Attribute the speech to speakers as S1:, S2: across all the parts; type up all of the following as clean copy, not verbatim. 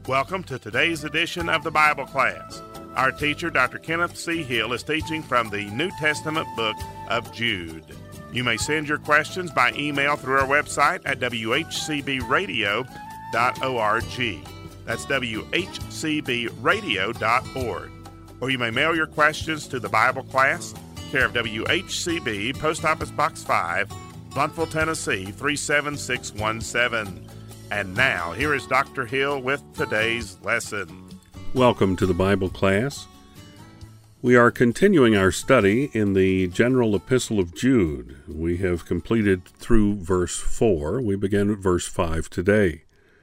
S1: Welcome to today's edition of the Bible class. Our teacher, Dr. Kenneth C. Hill, is teaching from the New Testament book of Jude. You may send your questions by email through our website at whcbradio.org. That's whcbradio.org. Or you may mail your questions to the Bible class, care of WHCB, Post Office Box 5, Blountville, Tennessee, 37617. And now, here is Dr. Hill with today's lesson.
S2: Welcome to the Bible class. We are continuing our study in the general epistle of Jude. We have completed through verse 4. We begin at verse 5 today.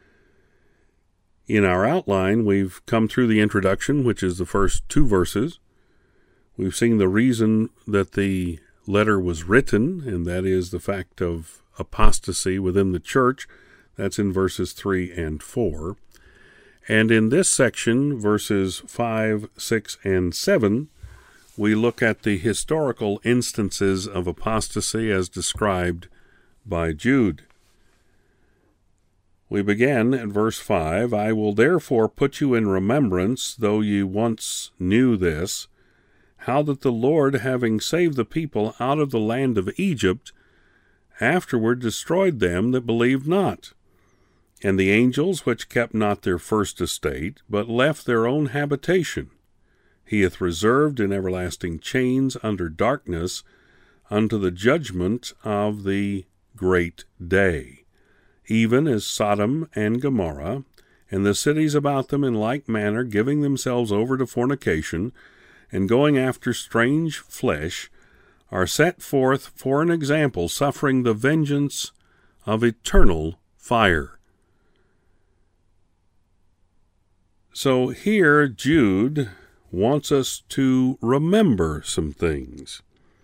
S2: In our outline, we've come through the introduction, which is the first two verses. We've seen the reason that the letter was written, and that is the fact of apostasy within the church. That's in verses 3 and 4. And in this section, verses 5, 6, and 7, we look at the historical instances of apostasy as described by Jude. We begin at verse 5, I will therefore put you in remembrance, though ye once knew this, how that the Lord, having saved the people out of the land of Egypt, afterward destroyed them that believed not. And the angels which kept not their first estate, but left their own habitation, he hath reserved in everlasting chains under darkness unto the judgment of the great day, even as Sodom and Gomorrah, and the cities about them in like manner, giving themselves over to fornication, and going after strange flesh, are set forth for an example, suffering the vengeance of eternal fire. So here Jude wants us to remember some things.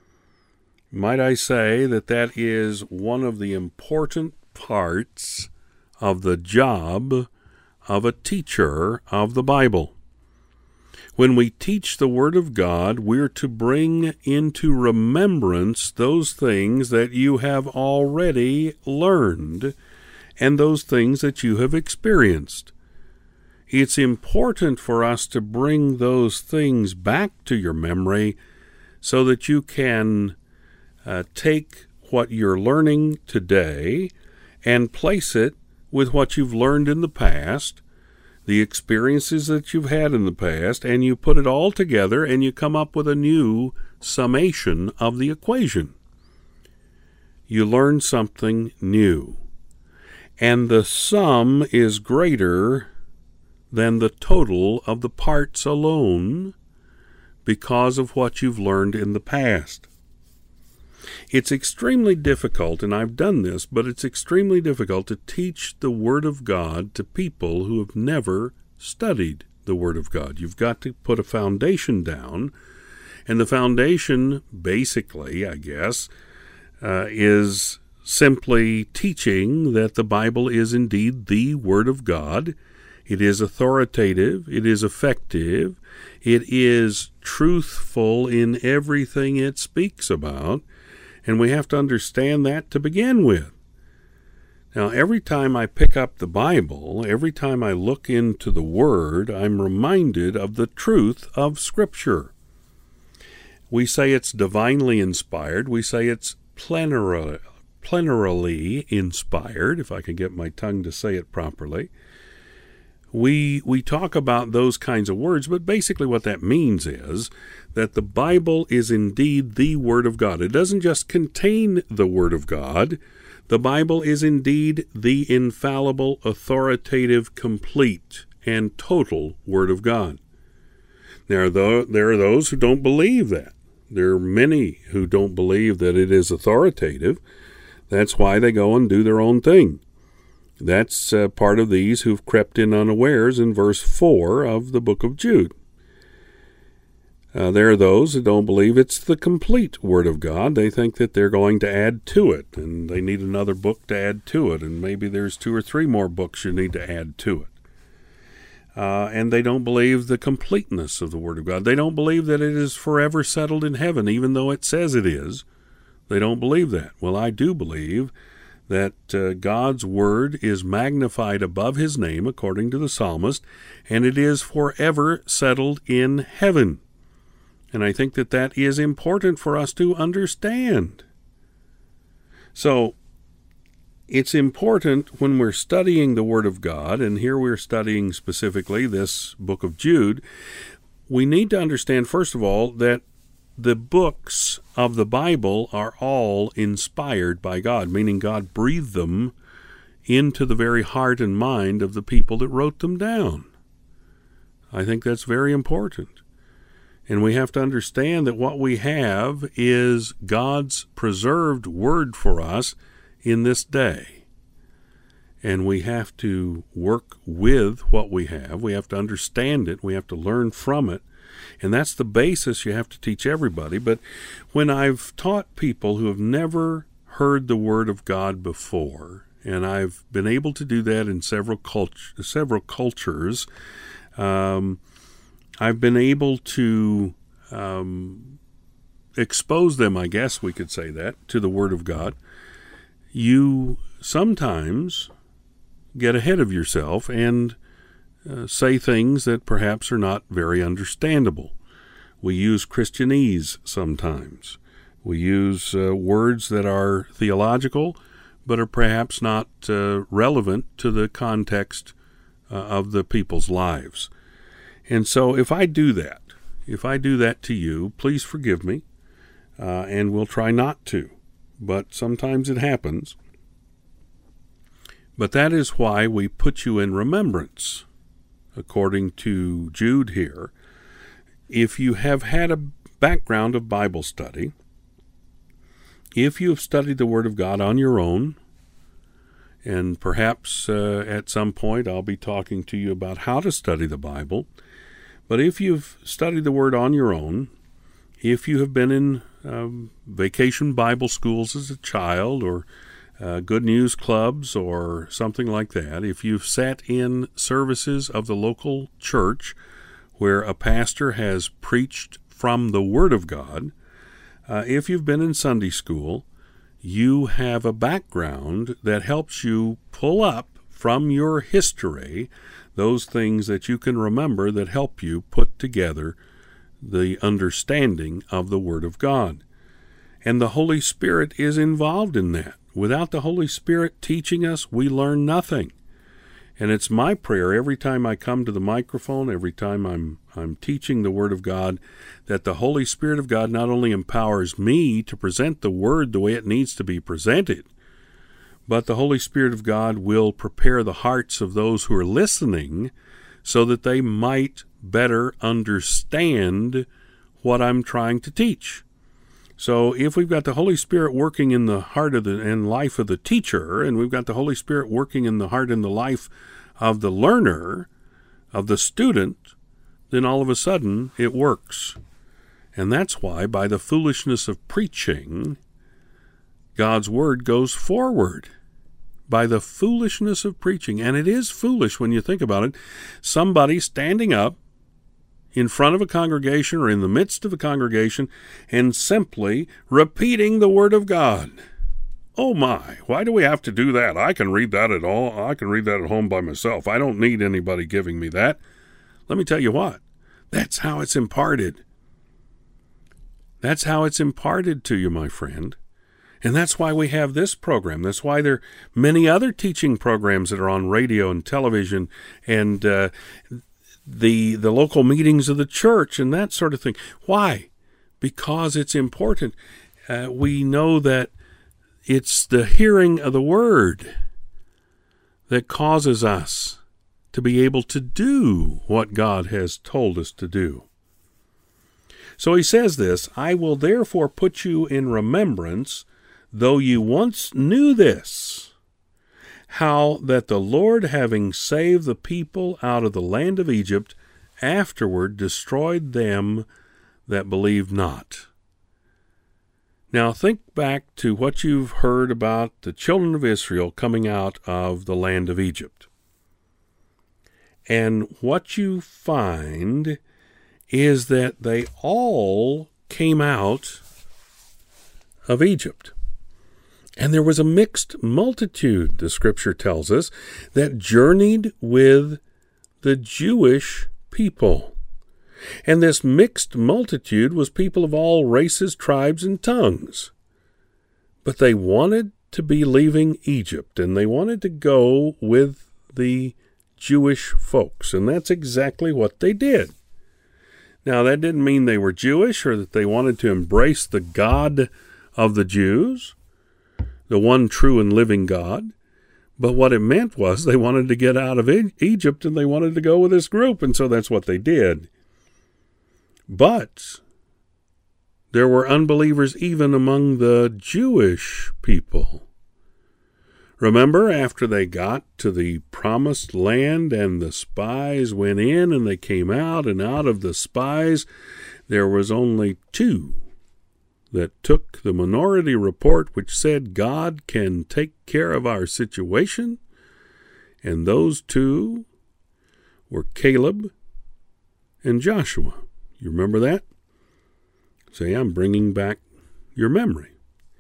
S2: Might I say that is one of the important parts of the job of a teacher of the Bible. When we teach the Word of God, we're to bring into remembrance those things that you have already learned and those things that you have experienced. It's important for us to bring those things back to your memory so that you can take what you're learning today and place it with what you've learned in the past, the experiences that you've had in the past, and you put it all together and you come up with a new summation of the equation. You learn something new, and the sum is greater than the total of the parts alone because of what you've learned in the past. It's extremely difficult, and I've done this, but it's extremely difficult to teach the Word of God to people who have never studied the Word of God. You've got to put a foundation down, and the foundation, basically, I guess, is simply teaching that the Bible is indeed the Word of God. It is authoritative, it is effective, it is truthful in everything it speaks about, and we have to understand that to begin with. Now, every time I pick up the Bible, every time I look into the Word, I'm reminded of the truth of Scripture. We say it's divinely inspired, we say it's plenarily inspired, if I can get my tongue to say it properly. We talk about those kinds of words, but basically what that means is that the Bible is indeed the Word of God. It doesn't just contain the Word of God. The Bible is indeed the infallible, authoritative, complete, and total Word of God. There are those who don't believe that. There are many who don't believe that it is authoritative. That's why they go and do their own thing. That's part of these who've crept in unawares in verse 4 of the book of Jude. There are those who don't believe it's the complete Word of God. They think that they're going to add to it, and they need another book to add to it, and maybe there's 2 or 3 more books you need to add to it. And they don't believe the completeness of the Word of God. They don't believe that it is forever settled in heaven, even though it says it is. They don't believe that. Well, I do believe that God's word is magnified above his name, according to the psalmist, and it is forever settled in heaven. And I think that that is important for us to understand. So, it's important when we're studying the Word of God, and here we're studying specifically this book of Jude, we need to understand, first of all, that the books of the Bible are all inspired by God, meaning God breathed them into the very heart and mind of the people that wrote them down. I think that's very important. And we have to understand that what we have is God's preserved word for us in this day. And we have to work with what we have. We have to understand it. We have to learn from it. And that's the basis you have to teach everybody. But when I've taught people who have never heard the Word of God before, and I've been able to do that in several cultures, I've been able to expose them, I guess we could say that, to the Word of God. You sometimes get ahead of yourself and say things that perhaps are not very understandable. We use Christianese sometimes. We use words that are theological, but are perhaps not relevant to the context of the people's lives. And so if I do that to you, please forgive me, and we'll try not to. But sometimes it happens. But that is why we put you in remembrance, according to Jude here. If you have had a background of Bible study, if you have studied the Word of God on your own, and perhaps at some point I'll be talking to you about how to study the Bible, but if you've studied the Word on your own, if you have been in vacation Bible schools as a child, or Good News Clubs or something like that, if you've sat in services of the local church where a pastor has preached from the Word of God, if you've been in Sunday school, you have a background that helps you pull up from your history those things that you can remember that help you put together the understanding of the Word of God. And the Holy Spirit is involved in that. Without the Holy Spirit teaching us, we learn nothing. And it's my prayer every time I come to the microphone, every time I'm teaching the Word of God, that the Holy Spirit of God not only empowers me to present the Word the way it needs to be presented, but the Holy Spirit of God will prepare the hearts of those who are listening so that they might better understand what I'm trying to teach. So if we've got the Holy Spirit working in the heart of and life of the teacher, and we've got the Holy Spirit working in the heart and the life of the learner, of the student, then all of a sudden it works. And that's why by the foolishness of preaching, God's Word goes forward. By the foolishness of preaching. And it is foolish when you think about it. Somebody standing up in front of a congregation or in the midst of a congregation and simply repeating the Word of God. Oh my, why do we have to do that? I can read that at home by myself. I don't need anybody giving me that. Let me tell you what, that's how it's imparted. That's how it's imparted to you, my friend. And that's why we have this program. That's why there are many other teaching programs that are on radio and television and the local meetings of the church and that sort of thing. Why? Because it's important. We know that it's the hearing of the Word that causes us to be able to do what God has told us to do. So he says this, I will therefore put you in remembrance, though you once knew this, how that the Lord, having saved the people out of the land of Egypt, afterward destroyed them that believed not. Now think back to what you've heard about the children of Israel coming out of the land of Egypt. And what you find is that they all came out of Egypt. And there was a mixed multitude, the scripture tells us, that journeyed with the Jewish people. And this mixed multitude was people of all races, tribes, and tongues. But they wanted to be leaving Egypt, and they wanted to go with the Jewish folks, and that's exactly what they did. Now, that didn't mean they were Jewish or that they wanted to embrace the God of the Jews, the one true and living God. But what it meant was they wanted to get out of Egypt and they wanted to go with this group, and so that's what they did. But there were unbelievers even among the Jewish people. Remember, after they got to the promised land and the spies went in and they came out, and out of the spies there was only 2 that took the minority report which said God can take care of our situation, and those 2 were Caleb and Joshua. You remember that? Say, I'm bringing back your memory.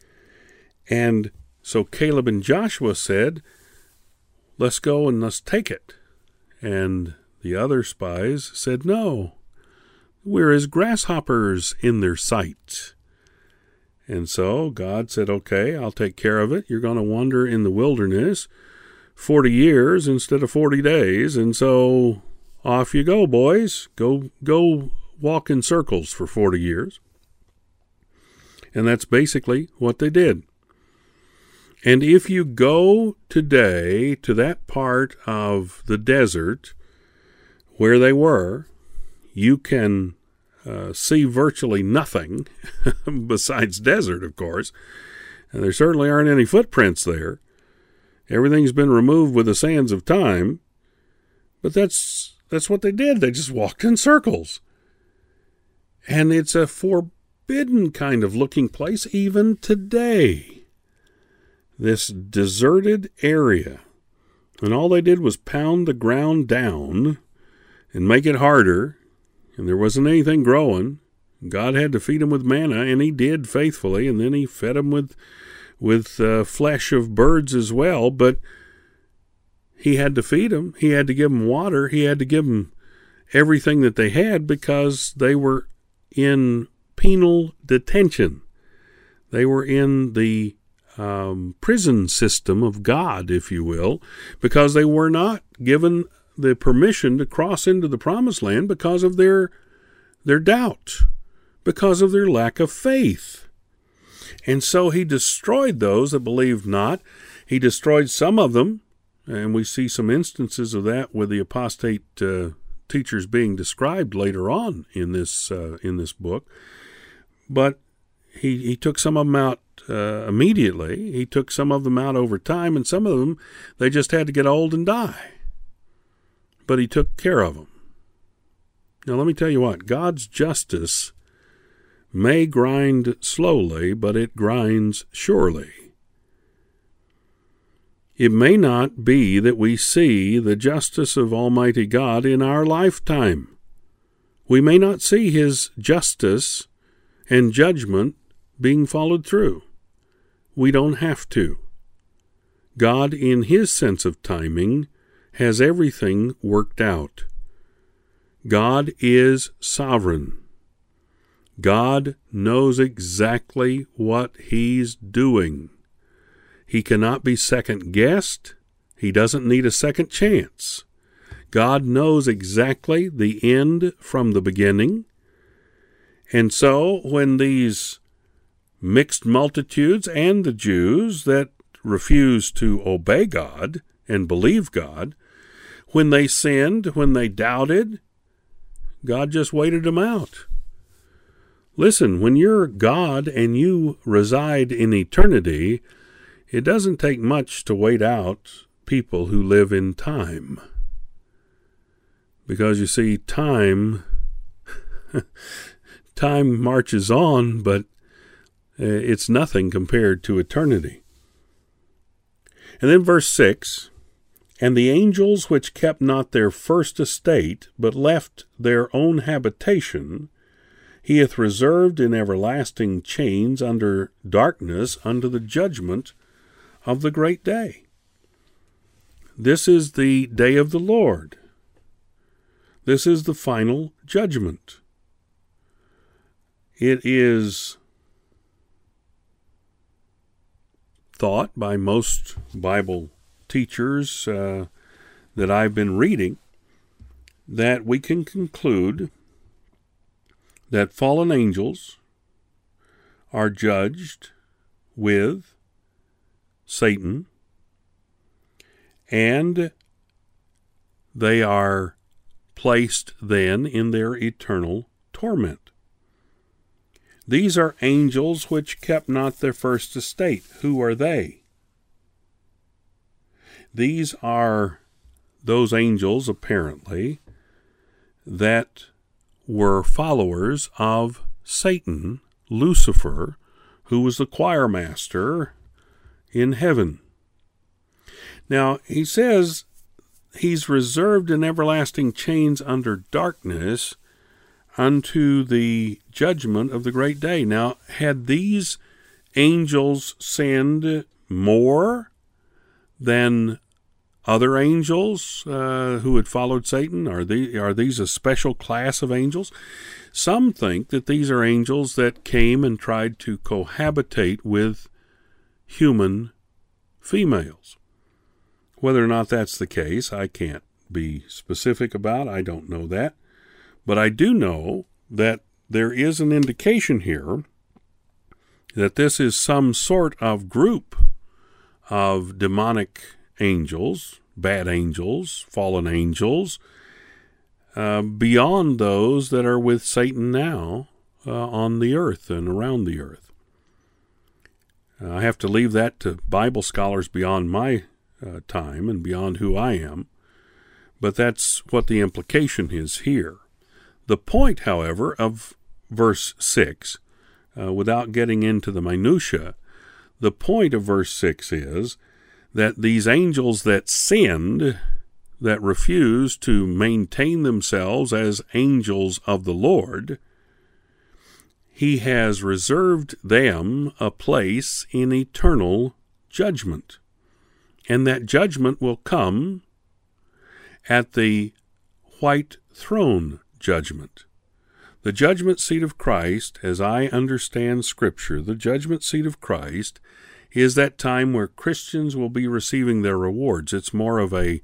S2: And so Caleb and Joshua said, let's go and let's take it. And the other spies said, no, we're as grasshoppers in their sight. And so God said, okay, I'll take care of it. You're going to wander in the wilderness 40 years instead of 40 days. And so off you go, boys. Go walk in circles for 40 years. And that's basically what they did. And if you go today to that part of the desert where they were, you can see virtually nothing besides desert, of course. And there certainly aren't any footprints there. Everything's been removed with the sands of time. But that's what they did. They just walked in circles. And it's a forbidden kind of looking place even today. This deserted area. And all they did was pound the ground down and make it harder. And there wasn't anything growing. God had to feed them with manna, and he did faithfully. And then he fed them with flesh of birds as well. But he had to feed them. He had to give them water. He had to give them everything that they had because they were in penal detention. They were in the prison system of God, if you will, because they were not given the permission to cross into the promised land because of their doubt, because of their lack of faith. And so he destroyed those that believed not. He destroyed some of them, and we see some instances of that with the apostate teachers being described later on in this book. But he took some of them out immediately. He took some of them out over time, and some of them, they just had to get old and die. But he took care of them. Now let me tell you what, God's justice may grind slowly, but it grinds surely. It may not be that we see the justice of Almighty God in our lifetime. We may not see his justice and judgment being followed through. We don't have to. God, in his sense of timing, has everything worked out. God is sovereign. God knows exactly what he's doing. He cannot be second-guessed. He doesn't need a second chance. God knows exactly the end from the beginning. And so when these mixed multitudes and the Jews that refused to obey God and believe God, when they sinned, when they doubted, God just waited them out. Listen, when you're God and you reside in eternity, it doesn't take much to wait out people who live in time. Because you see, time marches on, but it's nothing compared to eternity. And then verse 6, and the angels which kept not their first estate, but left their own habitation, he hath reserved in everlasting chains under darkness unto the judgment of the great day. This is the day of the Lord. This is the final judgment. It is thought by most Bible teachers that I've been reading that we can conclude that fallen angels are judged with Satan, and they are placed then in their eternal torment. These are angels which kept not their first estate. Who are they? These are those angels, apparently, that were followers of Satan, Lucifer, who was the choir master in heaven. Now, he says he's reserved in everlasting chains under darkness unto the judgment of the great day. Now, had these angels sinned more than other angels who had followed Satan? Are these a special class of angels? Some think that these are angels that came and tried to cohabitate with human females. Whether or not that's the case, I can't be specific about. I don't know that. But I do know that there is an indication here that this is some sort of group of demonic angels, bad angels, fallen angels, beyond those that are with Satan now on the earth and around the earth. I have to leave that to Bible scholars beyond my time and beyond who I am, but that's what the implication is here. The point, however, of verse 6, without getting into the minutia, the point of verse 6 is that these angels that sinned, that refused to maintain themselves as angels of the Lord, he has reserved them a place in eternal judgment. And that judgment will come at the white throne judgment. The judgment seat of Christ, as I understand Scripture, the judgment seat of Christ is that time where Christians will be receiving their rewards. It's more of a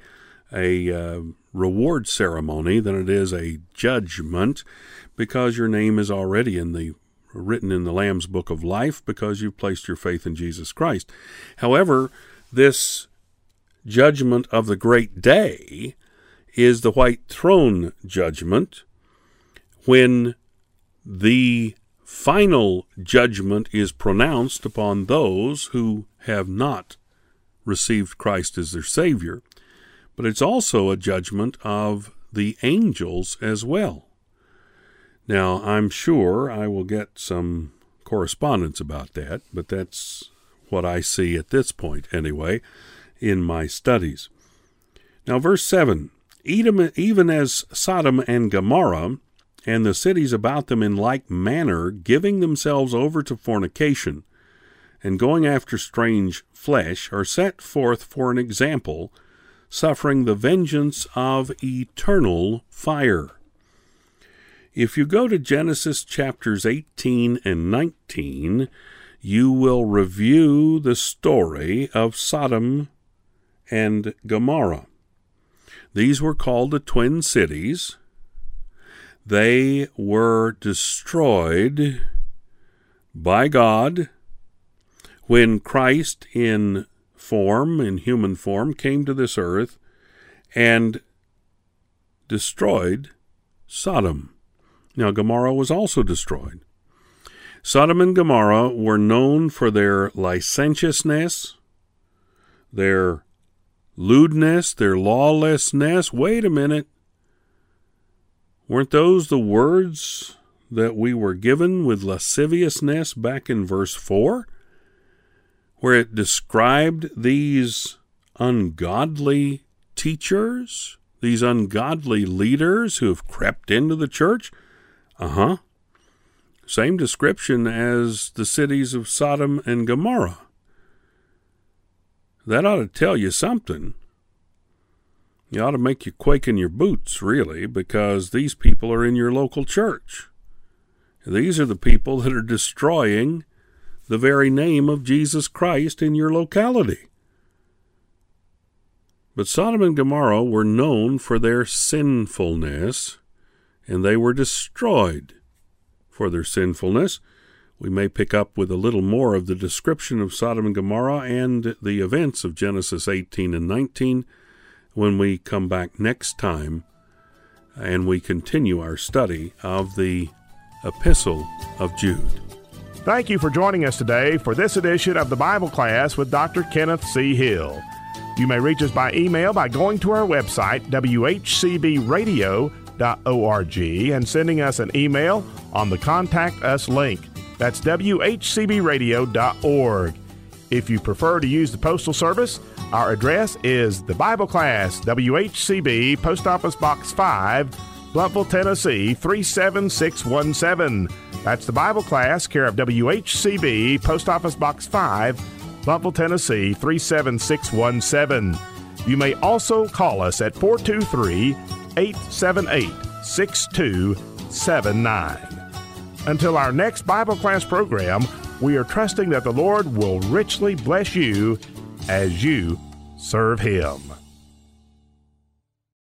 S2: reward ceremony than it is a judgment, because your name is already written in the Lamb's Book of Life because you've placed your faith in Jesus Christ. However, this judgment of the great day is the white throne judgment, when the final judgment is pronounced upon those who have not received Christ as their Savior. But it's also a judgment of the angels as well. Now, I'm sure I will get some correspondence about that, but that's what I see at this point anyway in my studies. Now, verse 7, even as Sodom and Gomorrah and the cities about them in like manner, giving themselves over to fornication and going after strange flesh, are set forth for an example, suffering the vengeance of eternal fire. If you go to Genesis chapters 18 and 19, you will review the story of Sodom and Gomorrah. These were called the twin cities. They were destroyed by God when Christ in human form, came to this earth and destroyed Sodom. Now, Gomorrah was also destroyed. Sodom and Gomorrah were known for their licentiousness, their lewdness, their lawlessness. Wait a minute. Weren't those the words that we were given with lasciviousness back in verse 4, where it described these ungodly teachers, these ungodly leaders who have crept into the church? Same description as the cities of Sodom and Gomorrah. That ought to tell you something. It ought to make you quake in your boots, really, because these people are in your local church. These are the people that are destroying the very name of Jesus Christ in your locality. But Sodom and Gomorrah were known for their sinfulness, and they were destroyed for their sinfulness. We may pick up with a little more of the description of Sodom and Gomorrah and the events of Genesis 18 and 19 when we come back next time and we continue our study of the Epistle of Jude.
S1: Thank you for joining us today for this edition of the Bible Class with Dr. Kenneth C. Hill. You may reach us by email by going to our website, whcbradio.org, and sending us an email on the Contact Us link. That's whcbradio.org. If you prefer to use the postal service, our address is the Bible Class, WHCB, Post Office Box 5, Bluffville, Tennessee, 37617. That's the Bible Class, care of WHCB, Post Office Box 5, Bluffville, Tennessee, 37617. You may also call us at 423-878-6279. Until our next Bible Class program, we are trusting that the Lord will richly bless you as you serve Him.